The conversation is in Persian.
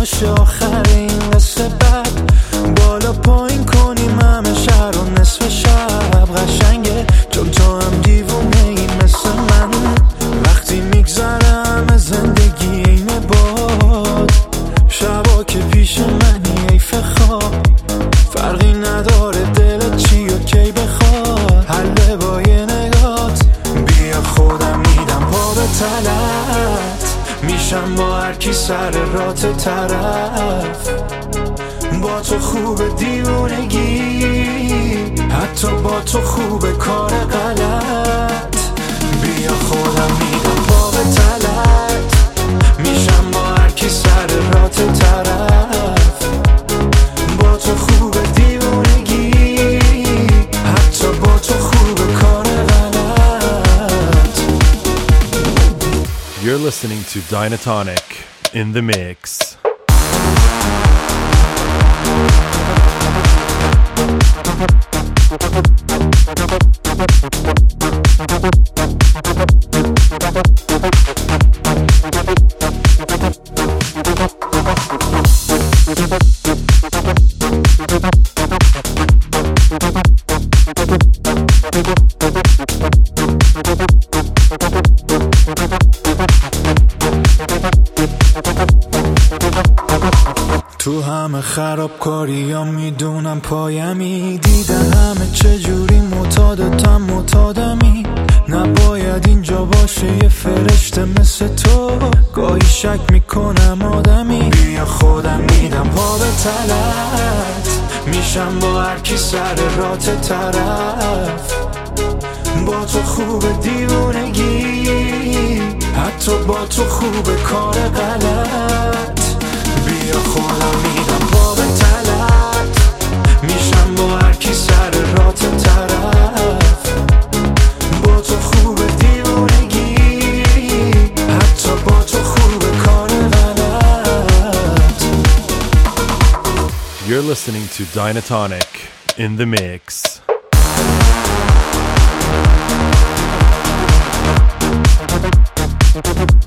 باشه آخر این قصه بد، بالا پایین کنیم همه شهر و نصف شب قشنگه چون تو هم دیوونه ای مثل من. وقتی میگذره همه زندگی اینه باد، شبا که پیش منی حیف خواب، فرقی نداره دلت چی و کی بخواد، حله با یه نگات بیا خودم میدم پا به تلت، میشم با هر کی سر رات طرف، با تو خوب دیوونگی، حتی با تو خوب کار غلط، بیا خودم میدم پا به تلت، میشم با هر کی سر رات طرف، با تو خوب دیوونگی، حتی با تو خوب کار غلط. You're listening to Dynatonic in the mix. تو همه خرابکاریام میدونم پایمی، دیدن همه چجوری معتادتم معتادمی، نباید اینجا باشه یه فرشته مثل تو، گاهی شک میکنم آدمی، بیا خودم میدم پا به تلت، میشم با هر کی سر رات طرف، با تو خوب دیوونگی، حتی با تو خوب کار غلط، بیا خودم میدم پا به تلت، میشم با هر کی سر رات طرف، با تو خوب دیوونگی، حتی با تو خوب کار غلط. You're listening to Dynatonic in the mix. Thank you.